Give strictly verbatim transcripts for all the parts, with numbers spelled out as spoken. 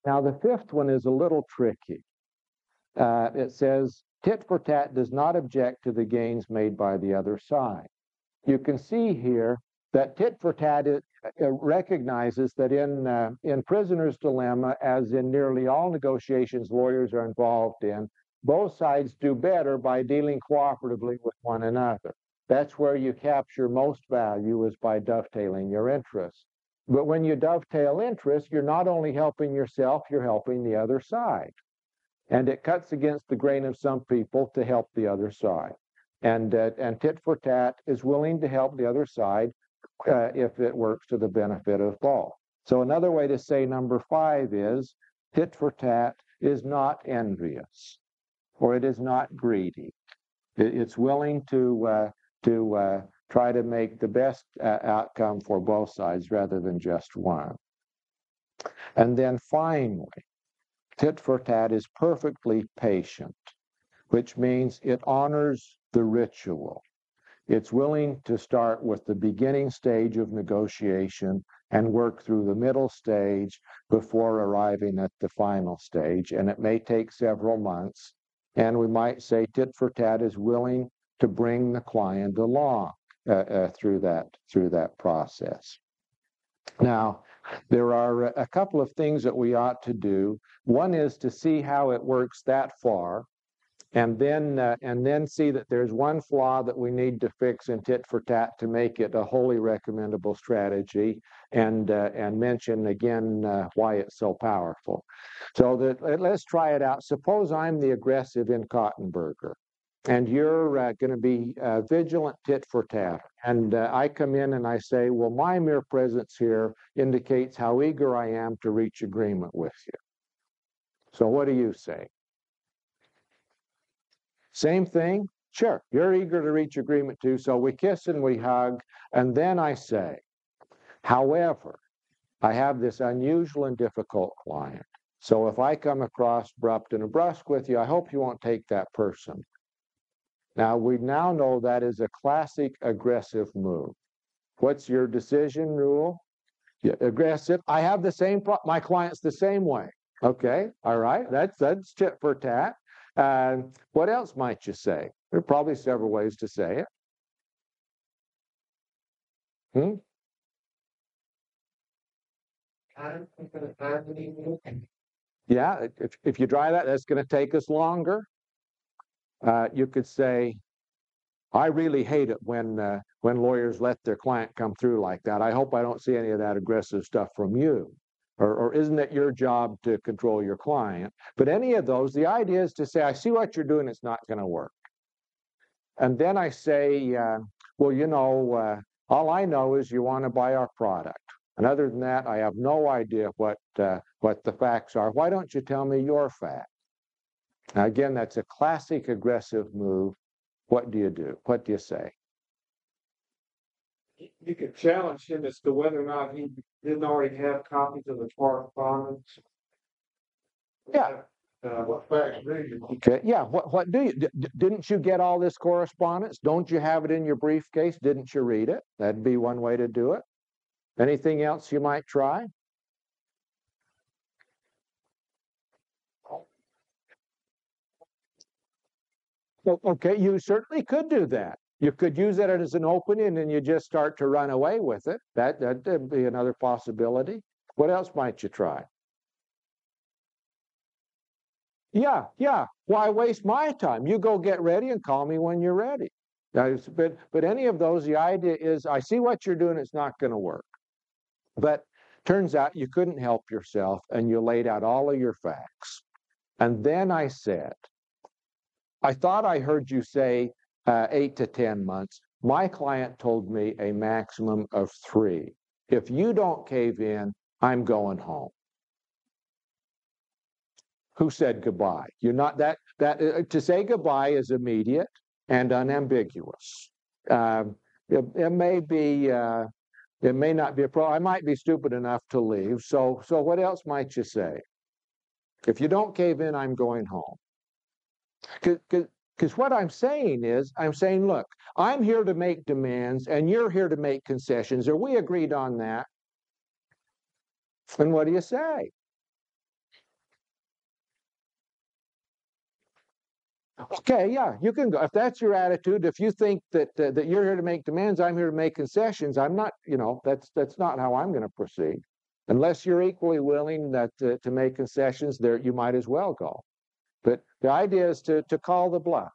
Now, the fifth one is a little tricky. Uh, it says, tit for tat does not object to the gains made by the other side. You can see here that tit for tat it, uh, recognizes that in, uh, in prisoner's dilemma, as in nearly all negotiations lawyers are involved in, both sides do better by dealing cooperatively with one another. That's where you capture most value, is by dovetailing your interests. But when you dovetail interests, you're not only helping yourself, you're helping the other side. And it cuts against the grain of some people to help the other side. And, uh, and tit for tat is willing to help the other side uh, if it works to the benefit of both. So another way to say number five is, tit for tat is not envious, or it is not greedy. It, it's willing to, uh, to uh, try to make the best uh, outcome for both sides rather than just one. And then finally, tit for tat is perfectly patient, which means it honors the ritual. It's willing to start with the beginning stage of negotiation and work through the middle stage before arriving at the final stage. And it may take several months. And we might say tit for tat is willing to bring the client along uh, uh, through that, through that process. Now, there are a couple of things that we ought to do. One is to see how it works that far, and then uh, and then see that there's one flaw that we need to fix in tit for tat to make it a wholly recommendable strategy, and uh, and mention again uh, why it's so powerful. So that, let's try it out. Suppose I'm the aggressive in Kottenberger, and you're uh, going to be uh, vigilant tit for tat. And uh, I come in and I say, well, my mere presence here indicates how eager I am to reach agreement with you. So what do you say? Same thing? Sure, you're eager to reach agreement too, so we kiss and we hug, and then I say, however, I have this unusual and difficult client. So if I come across abrupt and brusque with you, I hope you won't take that person. Now, we now know that is a classic aggressive move. What's your decision rule? Yeah, aggressive. I have the same, pro my client's the same way. Okay, all right, that's, that's tit for tat. Uh, what else might you say? There are probably several ways to say it. Hmm? Yeah, if, if you try that, that's going to take us longer. Uh, you could say, I really hate it when uh, when lawyers let their client come through like that. I hope I don't see any of that aggressive stuff from you. Or, or isn't it your job to control your client? But any of those, the idea is to say, I see what you're doing, it's not going to work. And then I say, uh, well, you know, uh, all I know is you want to buy our product. And other than that, I have no idea what, uh, what the facts are. Why don't you tell me your facts? Now, again, that's a classic aggressive move. What do you do? What do you say? You could challenge him as to whether or not he didn't already have copies of the correspondence. Yeah. Uh, what facts do you? Okay. Yeah. What What do you? D didn't you get all this correspondence? Don't you have it in your briefcase? Didn't you read it? That'd be one way to do it. Anything else you might try? Well, okay, you certainly could do that. You could use it as an opening and you just start to run away with it. That, that'd be another possibility. What else might you try? Yeah, yeah. Why waste my time? You go get ready and call me when you're ready. But, but any of those, the idea is, I see what you're doing, it's not going to work. But turns out you couldn't help yourself and you laid out all of your facts. And then I said, I thought I heard you say uh, eight to ten months. My client told me a maximum of three. If you don't cave in, I'm going home. Who said goodbye? You're not that, that uh, to say goodbye is immediate and unambiguous. Um, it, it may be, uh, it may not be a pro. I might be stupid enough to leave. So, so what else might you say? If you don't cave in, I'm going home. Because what I'm saying is, I'm saying, look, I'm here to make demands and you're here to make concessions. Are we agreed on that? And what do you say? Okay, yeah, you can go. If that's your attitude, if you think that uh, that you're here to make demands, I'm here to make concessions. I'm not, you know, that's that's not how I'm going to proceed. Unless you're equally willing that uh, to make concessions, there you might as well go. But the idea is to to call the bluff.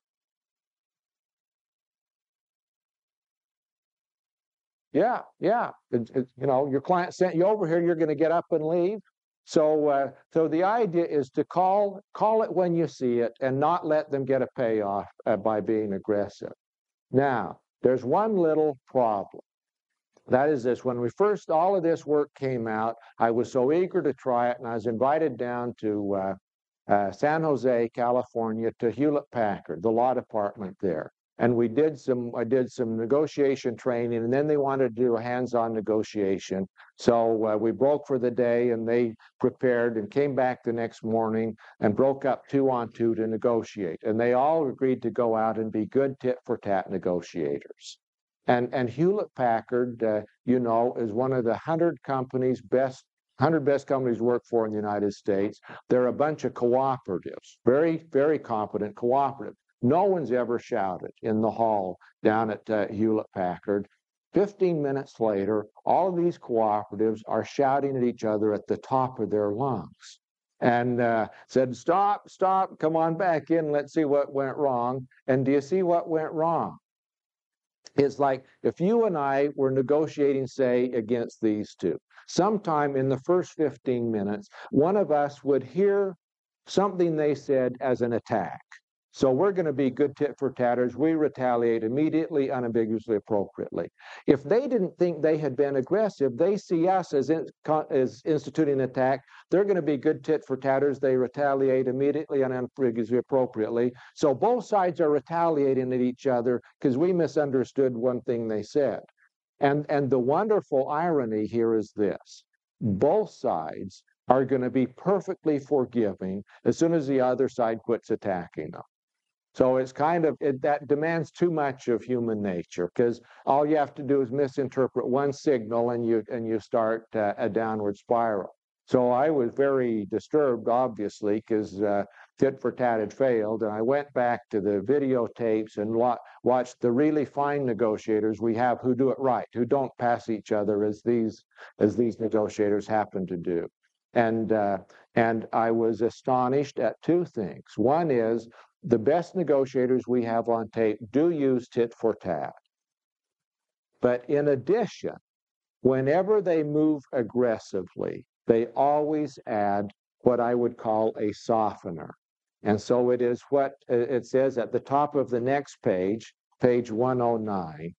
Yeah, yeah. It, it, you know, your client sent you over here. You're going to get up and leave. So, uh, so the idea is to call call it when you see it, and not let them get a payoff uh, by being aggressive. Now, there's one little problem. That is this: when we first all of this work came out, I was so eager to try it, and I was invited down to uh, uh, San Jose, California, to Hewlett Packard, the law department there. And we did some, I did some negotiation training, and then they wanted to do a hands-on negotiation. So uh, we broke for the day, and they prepared and came back the next morning and broke up two on two to negotiate. And they all agreed to go out and be good tit-for-tat negotiators. And, and Hewlett Packard, uh, you know, is one of the hundred companies best, hundred best companies to work for in the United States. They're a bunch of cooperatives, very, very competent cooperative. No one's ever shouted in the hall down at uh, Hewlett Packard. Fifteen minutes later, all of these cooperatives are shouting at each other at the top of their lungs, and uh, said, "Stop, stop, come on back in. Let's see what went wrong." And do you see what went wrong? It's like if you and I were negotiating, say, against these two. Sometime in the first fifteen minutes, one of us would hear something they said as an attack. So we're going to be good tit for tatters. We retaliate immediately, unambiguously, appropriately. If they didn't think they had been aggressive, they see us as, in, as instituting an attack. They're going to be good tit for tatters. They retaliate immediately and unambiguously, appropriately. So both sides are retaliating at each other because we misunderstood one thing they said. And, and the wonderful irony here is this: both sides are going to be perfectly forgiving as soon as the other side quits attacking them. So it's kind of, it, that demands too much of human nature, because all you have to do is misinterpret one signal and you and you start uh, a downward spiral. So I was very disturbed, obviously, because uh, tit for tat had failed, and I went back to the videotapes and wa watched the really fine negotiators we have who do it right, who don't pass each other as these as these negotiators happen to do. And uh, and I was astonished at two things. One is, the best negotiators we have on tape do use tit for tat. But in addition, whenever they move aggressively, they always add what I would call a softener. And so it is what it says at the top of the next page, page one oh nine.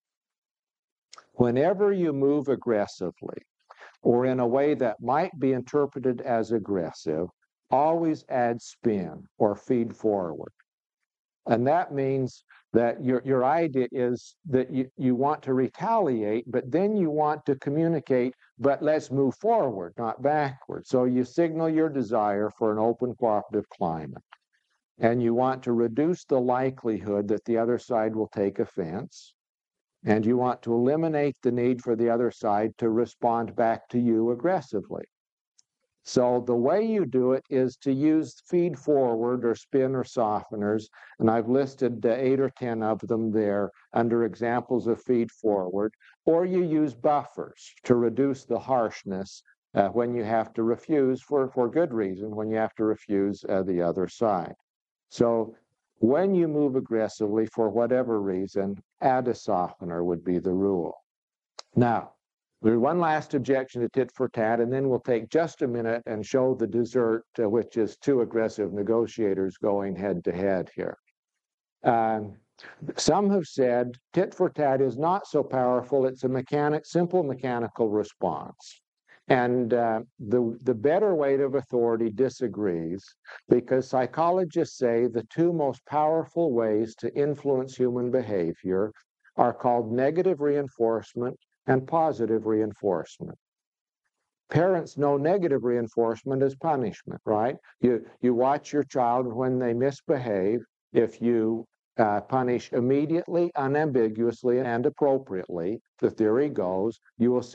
Whenever you move aggressively, or in a way that might be interpreted as aggressive, always add spin or feed forward. And that means that your, your idea is that you, you want to retaliate, but then you want to communicate, but let's move forward, not backward. So you signal your desire for an open cooperative climate. And you want to reduce the likelihood that the other side will take offense. And you want to eliminate the need for the other side to respond back to you aggressively. So the way you do it is to use feed forward or spin or softeners, and I've listed uh, eight or ten of them there under examples of feed forward, or you use buffers to reduce the harshness uh, when you have to refuse for, for good reason, when you have to refuse uh, the other side. So when you move aggressively for whatever reason, add a softener would be the rule. Now, there's one last objection to tit for tat, and then we'll take just a minute and show the dessert, uh, which is two aggressive negotiators going head to head here. Um, some have said tit for tat is not so powerful. It's a mechanic, simple mechanical response. And uh, the, the better weight of authority disagrees, because psychologists say the two most powerful ways to influence human behavior are called negative reinforcement and positive reinforcement. Parents know negative reinforcement as punishment, right? You, you watch your child when they misbehave. If you uh, punish immediately, unambiguously, and appropriately, the theory goes, you will see less of the undesirable behavior. Well, that's negative reinforcement.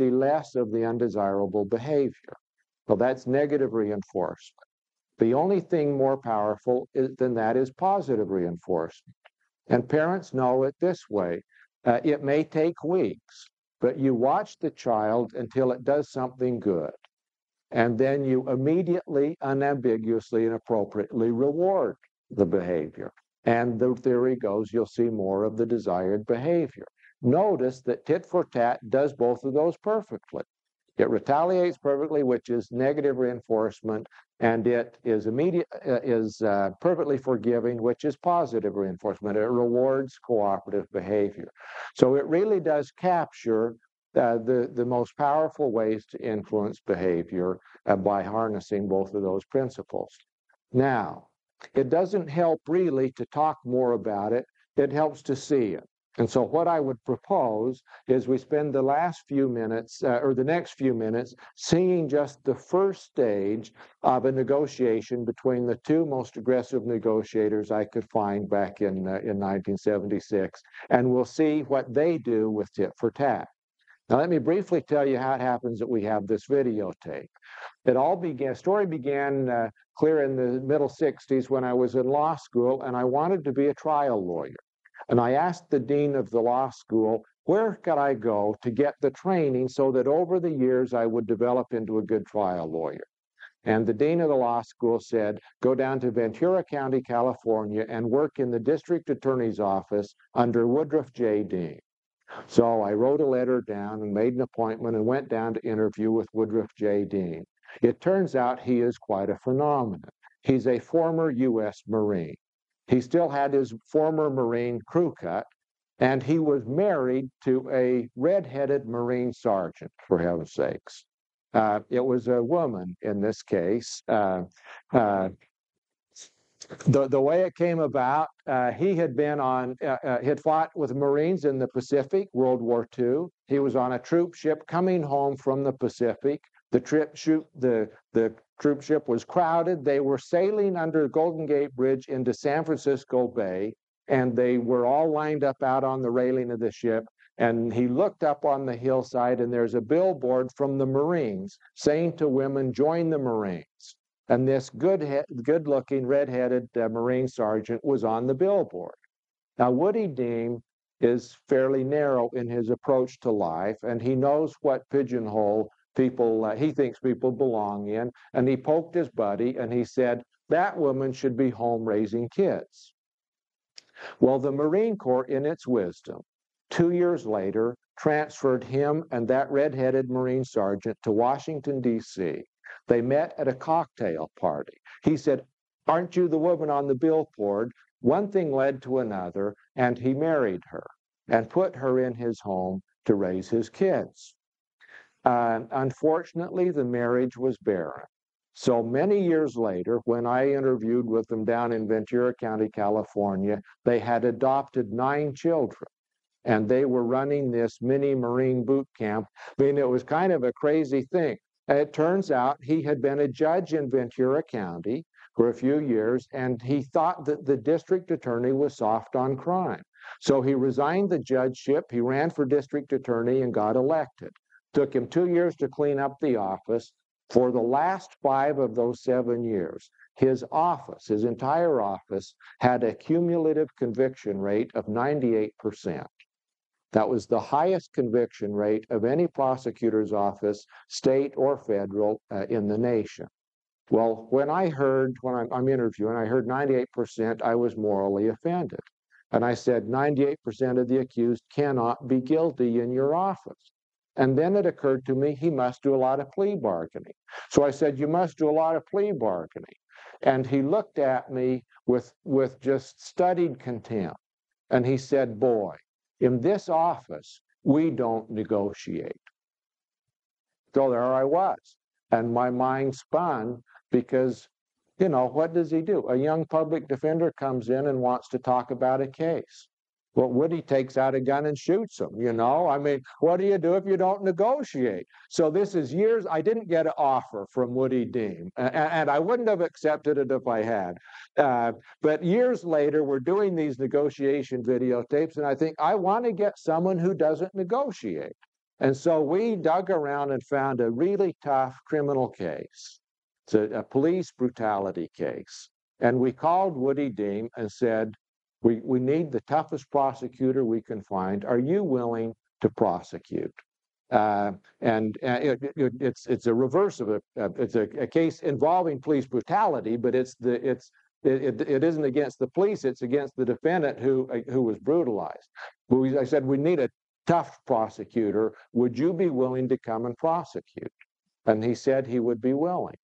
The only thing more powerful is, than that is positive reinforcement. And parents know it this way. Uh, it may take weeks, but you watch the child until it does something good. And then you immediately, unambiguously, and appropriately reward the behavior. And the theory goes, you'll see more of the desired behavior. Notice that tit for tat does both of those perfectly. It retaliates perfectly, which is negative reinforcement, and it is immediate uh, is uh, perfectly forgiving, which is positive reinforcement. It rewards cooperative behavior. So it really does capture uh, the the most powerful ways to influence behavior uh, by harnessing both of those principles. Now, it doesn't help really to talk more about it. It helps to see it. And so what I would propose is we spend the last few minutes, uh, or the next few minutes, seeing just the first stage of a negotiation between the two most aggressive negotiators I could find back in, uh, in nineteen seventy-six. And we'll see what they do with tit for tat. Now, let me briefly tell you how it happens that we have this videotape. It all began, story began uh, clear in the middle sixties when I was in law school, and I wanted to be a trial lawyer. And I asked the dean of the law school, where could I go to get the training so that over the years I would develop into a good trial lawyer? And the dean of the law school said, go down to Ventura County, California, and work in the district attorney's office under Woodruff J. Dean. So I wrote a letter down and made an appointment and went down to interview with Woodruff J. Dean. It turns out he is quite a phenomenon. He's a former U S Marine. He still had his former Marine crew cut, and he was married to a red-headed Marine sergeant, for heaven's sakes. Uh, it was a woman in this case. Uh, uh, the, the way it came about, uh, he had been on, uh, uh, had fought with Marines in the Pacific, World War Two. He was on a troop ship coming home from the Pacific. The trip shoot, the, the troop ship was crowded. They were sailing under Golden Gate Bridge into San Francisco Bay, and they were all lined up out on the railing of the ship. And he looked up on the hillside, and there's a billboard from the Marines saying to women, join the Marines. And this good, good-looking, red-headed uh, Marine sergeant was on the billboard. Now, Woody Dean is fairly narrow in his approach to life, and he knows what pigeonhole people, uh, he thinks people belong in, and he poked his buddy, and he said, that woman should be home raising kids. Well, the Marine Corps, in its wisdom, two years later, transferred him and that red-headed Marine sergeant to Washington, D C They met at a cocktail party. He said, aren't you the woman on the billboard? One thing led to another, and he married her and put her in his home to raise his kids. Uh, unfortunately, the marriage was barren. So many years later, when I interviewed with them down in Ventura County, California, they had adopted nine children. And they were running this mini Marine boot camp. I mean, it was kind of a crazy thing. And it turns out he had been a judge in Ventura County for a few years, and he thought that the district attorney was soft on crime. So he resigned the judgeship, he ran for district attorney and got elected. Took him two years to clean up the office. For the last five of those seven years, his office, his entire office, had a cumulative conviction rate of ninety-eight percent. That was the highest conviction rate of any prosecutor's office, state or federal, uh, in the nation. Well, when I heard, when I'm, I'm interviewing, I heard ninety-eight percent, I was morally offended. And I said, ninety-eight percent of the accused cannot be guilty in your office. And then it occurred to me, he must do a lot of plea bargaining. So I said, you must do a lot of plea bargaining. And he looked at me with, with just studied contempt. And he said, boy, in this office, we don't negotiate. So there I was. And my mind spun because, you know, what does he do? A young public defender comes in and wants to talk about a case. Well, Woody takes out a gun and shoots him, you know? I mean, what do you do if you don't negotiate? So this is years, I didn't get an offer from Woody Dean, and, and I wouldn't have accepted it if I had. Uh, but years later, we're doing these negotiation videotapes, and I think, I want to get someone who doesn't negotiate. And so we dug around and found a really tough criminal case It's a, a police brutality case. And we called Woody Dean and said, we, we need the toughest prosecutor we can find. Are you willing to prosecute? Uh, and uh, it, it, it's it's a reverse of a uh, it's a, a case involving police brutality, but it's the it's it, it, it isn't against the police, it's against the defendant who uh, who was brutalized. But we, I said we need a tough prosecutor. Would you be willing to come and prosecute? And he said he would be willing.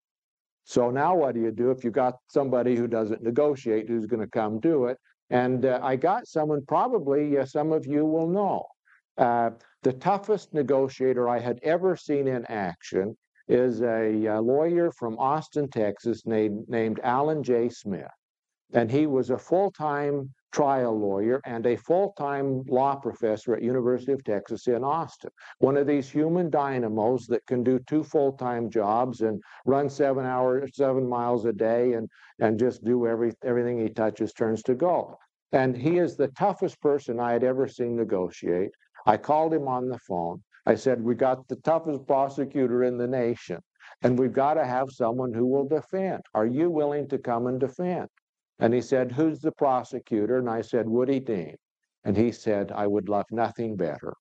So now what do you do if you got somebody who doesn't negotiate, who's going to come do it? And uh, I got someone probably uh, some of you will know. Uh, the toughest negotiator I had ever seen in action is a, a lawyer from Austin, Texas, named, named Alan J. Smith. And he was a full-time trial lawyer and a full-time law professor at University of Texas in Austin. One of these human dynamos that can do two full-time jobs and run seven hours, seven miles a day and, and just do every, everything he touches turns to gold. And he is the toughest person I had ever seen negotiate. I called him on the phone. I said, we got the toughest prosecutor in the nation, and we've got to have someone who will defend. Are you willing to come and defend? And he said, who's the prosecutor? And I said, Woody Dean. And he said, I would love nothing better.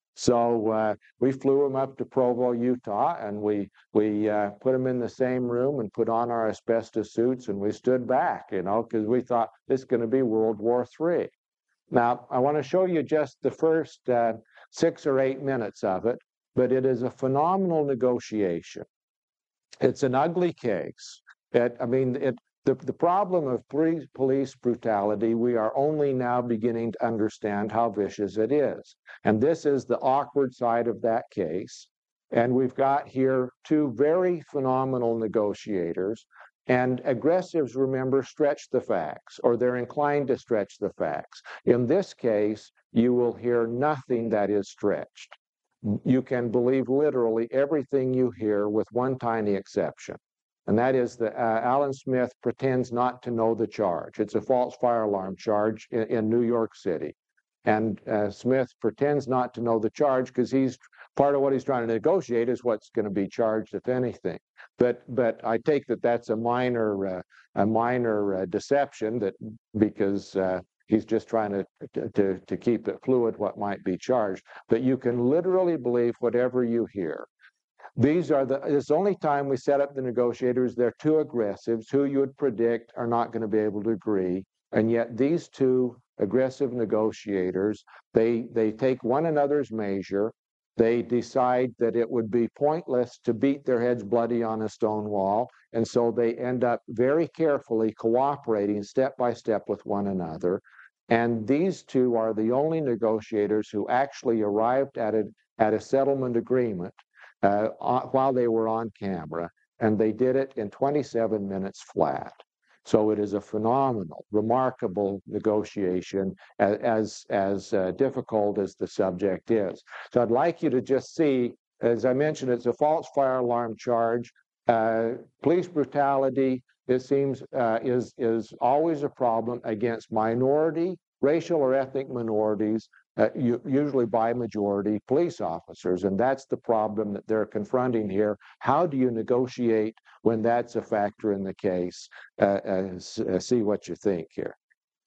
So uh, we flew him up to Provo, Utah, and we we uh, put him in the same room and put on our asbestos suits, and we stood back, you know, because we thought this is going to be World War Three. Now, I want to show you just the first uh, six or eight minutes of it, but it is a phenomenal negotiation. It's an ugly case. It, I mean, it, the, the problem of police, police brutality, we are only now beginning to understand how vicious it is. And this is the awkward side of that case. And we've got here two very phenomenal negotiators. And aggressives, remember, stretch the facts, or they're inclined to stretch the facts. In this case, you will hear nothing that is stretched. You can believe literally everything you hear with one tiny exception. And that is that uh, Alan Smith pretends not to know the charge. It's a false fire alarm charge in, in New York City. And uh, Smith pretends not to know the charge because he's part of what he's trying to negotiate is what's going to be charged, if anything. But but I take that that's a minor uh, a minor uh, deception that because uh, he's just trying to, to to keep it fluid what might be charged. But you can literally believe whatever you hear. These are the, it's the only time we set up the negotiators. They're two aggressives who you would predict are not going to be able to agree. And yet these two aggressive negotiators, they, they take one another's measure. They decide that it would be pointless to beat their heads bloody on a stone wall. And so they end up very carefully cooperating step by step with one another. And these two are the only negotiators who actually arrived at a, at a settlement agreement Uh, while they were on camera, and they did it in twenty-seven minutes flat. So it is a phenomenal, remarkable negotiation, as as, as uh, difficult as the subject is. So I'd like you to just see, as I mentioned, it's a false fire alarm charge. Uh, police brutality, it seems, uh, is is always a problem against minority, racial or ethnic minorities, uh, usually by majority police officers. And that's the problem that they're confronting here. How do you negotiate when that's a factor in the case? Uh, uh, see what you think here.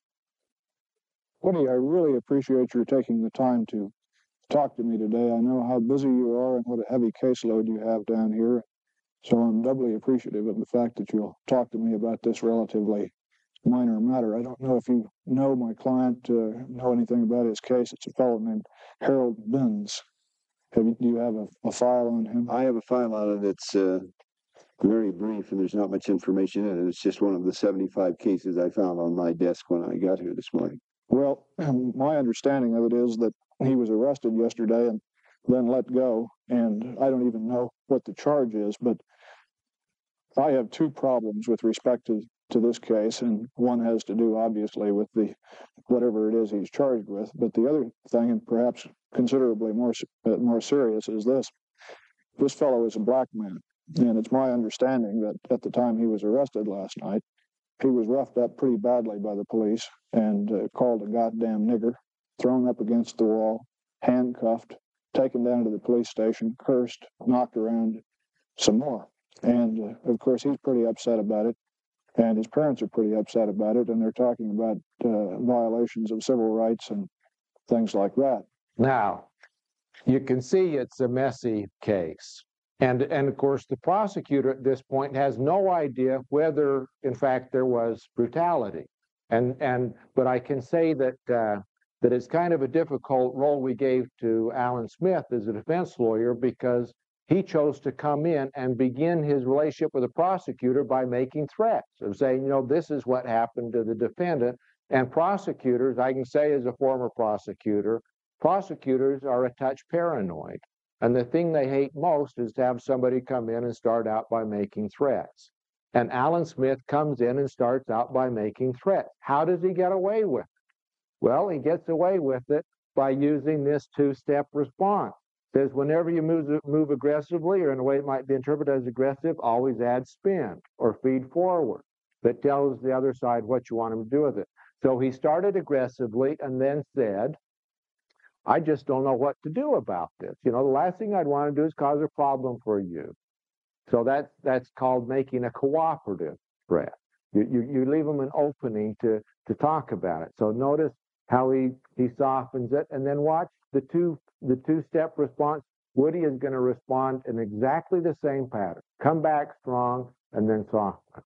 Woody, I really appreciate your taking the time to talk to me today. I know how busy you are and what a heavy caseload you have down here. So I'm doubly appreciative of the fact that you'll talk to me about this relatively minor matter. I don't know if you know my client, uh, know anything about his case. It's a fellow named Harold Binns. Have you, do you have a, a file on him? I have a file on it that's uh, very brief, and there's not much information in it. It's just one of the seventy-five cases I found on my desk when I got here this morning. Well, my understanding of it is that he was arrested yesterday and then let go, and I don't even know what the charge is, but I have two problems with respect to, to this case, and one has to do, obviously, with the whatever it is he's charged with, but the other thing, and perhaps considerably more, uh, more serious, is this. This fellow is a black man, and it's my understanding that at the time he was arrested last night, he was roughed up pretty badly by the police and uh, called a goddamn nigger, thrown up against the wall, handcuffed, taken down to the police station, cursed, knocked around some more. And uh, of course, he's pretty upset about it. And his parents are pretty upset about it. And they're talking about uh, violations of civil rights and things like that. Now, you can see it's a messy case. And, and of course, the prosecutor at this point has no idea whether, in fact, there was brutality. And, and but I can say that uh, that it's kind of a difficult role we gave to Alan Smith as a defense lawyer, because he chose to come in and begin his relationship with the prosecutor by making threats of saying, you know, this is what happened to the defendant. And prosecutors, I can say as a former prosecutor, prosecutors are a touch paranoid. And the thing they hate most is to have somebody come in and start out by making threats. And Alan Smith comes in and starts out by making threats. How does he get away with it? Well, he gets away with it by using this two-step response. It says whenever you move, move aggressively, or in a way it might be interpreted as aggressive, always add spin or feed forward. That tells the other side what you want him to do with it. So he started aggressively and then said, I just don't know what to do about this. You know, the last thing I'd want to do is cause a problem for you. So that's that's called making a cooperative threat. You, you, you leave them an opening to, to talk about it. So notice how he, he softens it, and then watch the two the two-step response. Woody is going to respond in exactly the same pattern. Come back strong and then soften.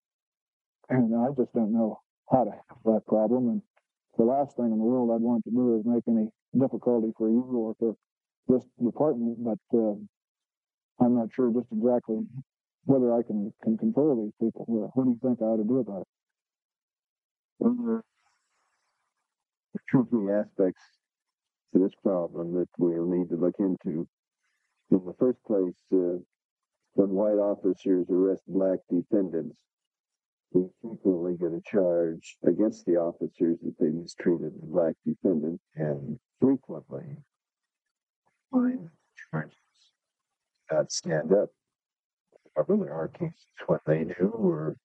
And I just don't know how to handle that problem. And the last thing in the world I'd want to do is make any difficulty for you or for this department, but uh, I'm not sure just exactly whether I can, can control these people. Uh, what do you think I ought to do about it? Well, there are two or three aspects to this problem that we'll need to look into. In the first place, uh, when white officers arrest black defendants, we frequently get a charge against the officers that they mistreated the black defendant, and frequently find charges not stand up. However, there are cases when they do, or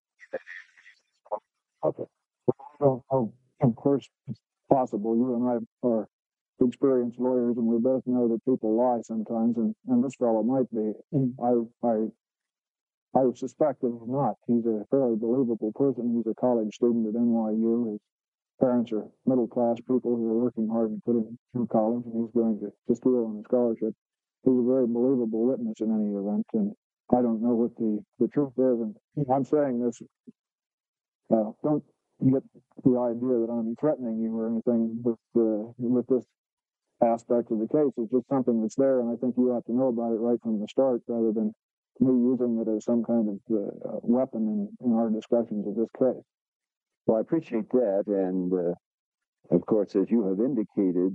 Okay. Well, I don't know. Of course, it's possible. You and I are experienced lawyers, and we both know that people lie sometimes, and, and this fellow might be. I, I, I would suspect that he's not. He's a fairly believable person. He's a college student at N Y U. His parents are middle-class people who are working hard to put him through college, and he's going to, to school on a scholarship. He's a very believable witness in any event, and I don't know what the, the truth is. And I'm saying this, uh, don't get the idea that I'm threatening you or anything with uh, with this aspect of the case. It's just something that's there, and I think you ought to know about it right from the start, rather than me using it as some kind of uh, weapon in, in our discussions of this case. well, I appreciate that, and uh, of course, as you have indicated,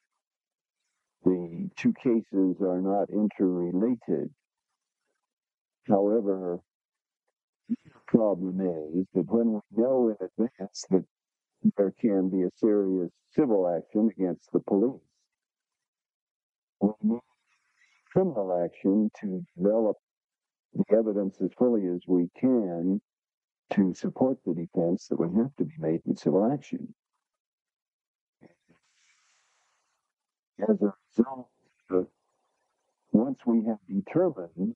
the two cases are not interrelated. However, the problem is that when we know in advance that there can be a serious civil action against the police, we need criminal action to develop the evidence as fully as we can to support the defense that would have to be made in civil action. As a result, uh, once we have determined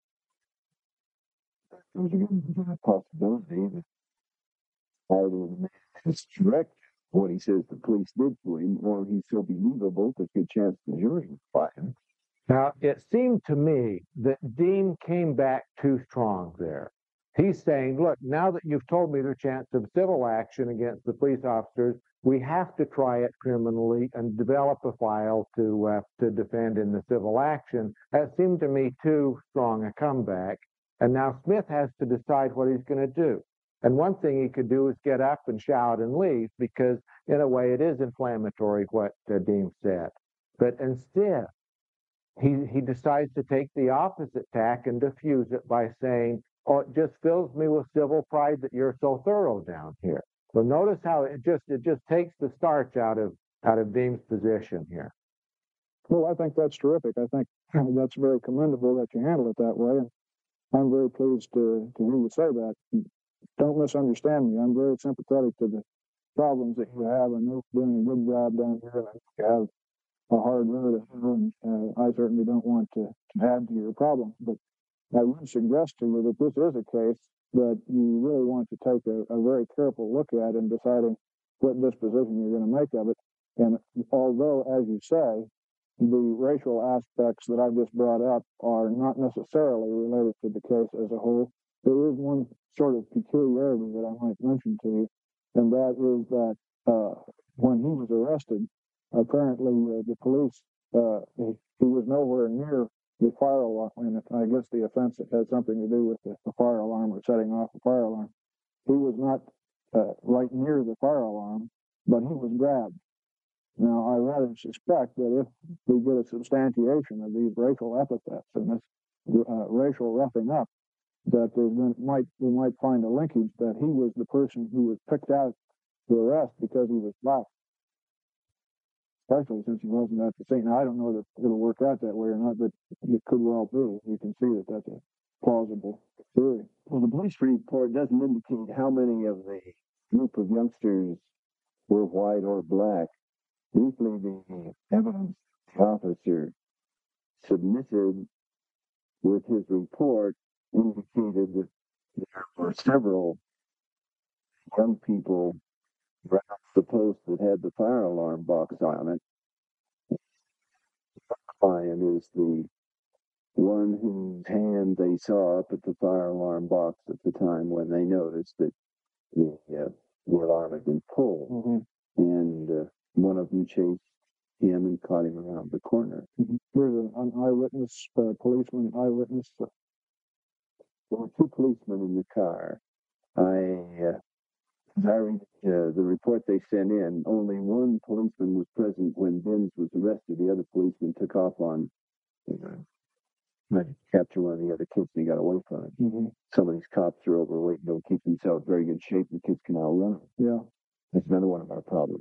that there's a possibility that either the man is correct what he says the police did to him, or he's so believable there's a good chance the jury would buy him. Now, it seemed to me that Dean came back too strong there. He's saying, look, now that you've told me there's a chance of civil action against the police officers, we have to try it criminally and develop a file to uh, to defend in the civil action. That seemed to me too strong a comeback. And now Smith has to decide what he's going to do. And one thing he could do is get up and shout and leave, because in a way it is inflammatory what uh, Dean said. But instead, he, he decides to take the opposite tack and diffuse it by saying, oh, it just fills me with civil pride that you're so thorough down here. So notice how it just it just takes the starch out of out of Dean's position here. Well, I think that's terrific. I think that's very commendable that you handle it that way, and I'm very pleased to, to hear you say that. Don't misunderstand me. I'm very sympathetic to the problems that you have. I know you're doing a good job down here, and you have a hard road ahead, and uh, I certainly don't want to, to add to your problems. But I would suggest to you that this is a case that you really want to take a, a very careful look at in deciding what disposition you're going to make of it. And although, as you say, the racial aspects that I just brought up are not necessarily related to the case as a whole, there is one sort of peculiarity that I might mention to you, and that is that uh, when he was arrested, apparently uh, the police, uh, he, he was nowhere near the fire alarm, and I guess the offense that had something to do with the, the fire alarm or setting off the fire alarm. He was not uh, right near the fire alarm, but he was grabbed. Now, I rather suspect that if we get a substantiation of these racial epithets and this uh, racial roughing up, that there's been, might we might find a linkage that he was the person who was picked out to arrest because he was black. Especially since he wasn't at the scene. Now, I don't know that it'll work out that way or not, but it could well be. You can see that that's a plausible theory. Well, the police report doesn't indicate how many of the group of youngsters were white or black. Briefly, the evidence the officer submitted with his report indicated that there were several young people around the post that had the fire alarm box on it. The client is the one whose hand they saw up at the fire alarm box at the time when they noticed that the, uh, the alarm had been pulled. Mm-hmm. And uh, one of them chased him and caught him around the corner. Mm-hmm. There's an, an eyewitness, uh, policeman, eyewitness. Uh, There were two policemen in the car. I, uh, as I read uh, the report they sent in, only one policeman was present when Benz was arrested. The other policeman took off on, you know, tried to capture one of the other kids and he got away from it. mm-hmm. Some of these cops are overweight and don't keep themselves in very good shape. The kids can outrun them. Yeah. That's another one of our problems.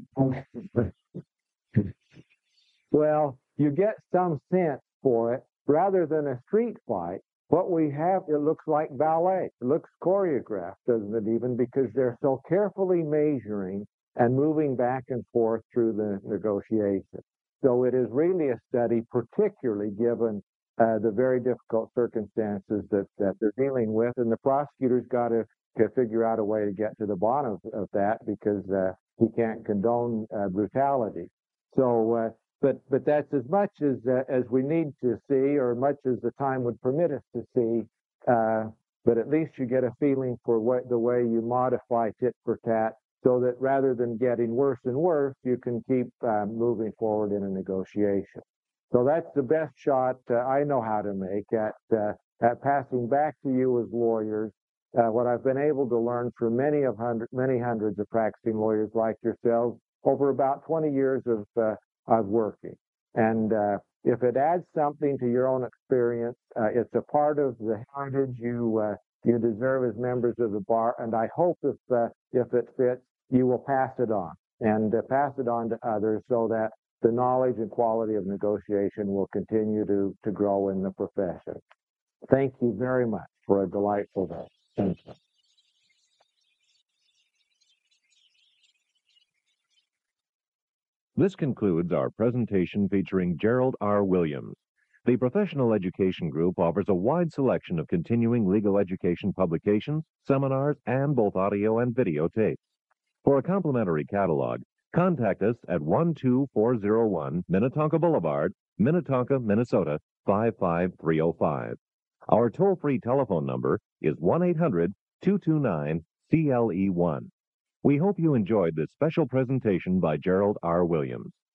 Well, you get some sense for it. Rather than a street fight, what we have, it looks like ballet. It looks choreographed, doesn't it, even, because they're so carefully measuring and moving back and forth through the negotiation. So it is really a study, particularly given uh, the very difficult circumstances that, that they're dealing with. And the prosecutor's got to, to figure out a way to get to the bottom of, of that, because uh, he can't condone uh, brutality. So, uh, but but that's as much as uh, as we need to see, or much as the time would permit us to see. Uh, but at least you get a feeling for what the way you modify tit for tat, so that rather than getting worse and worse, you can keep uh, moving forward in a negotiation. So that's the best shot uh, I know how to make at uh, at passing back to you as lawyers uh, what I've been able to learn from many of hundred many hundreds of practicing lawyers like yourselves over about twenty years of uh, of working. And uh, if it adds something to your own experience, uh, it's a part of the heritage you uh, you deserve as members of the bar. And I hope if uh, if it fits, you will pass it on and uh, pass it on to others, so that the knowledge and quality of negotiation will continue to to grow in the profession. Thank you very much for a delightful day. Thank you. This concludes our presentation featuring Gerald R. Williams. The Professional Education Group offers a wide selection of continuing legal education publications, seminars, and both audio and video tapes. For a complimentary catalog, contact us at one two four zero one Minnetonka Boulevard, Minnetonka, Minnesota five five three zero five. Our toll-free telephone number is one eight hundred two two nine C L E one. We hope you enjoyed this special presentation by Gerald R. Williams.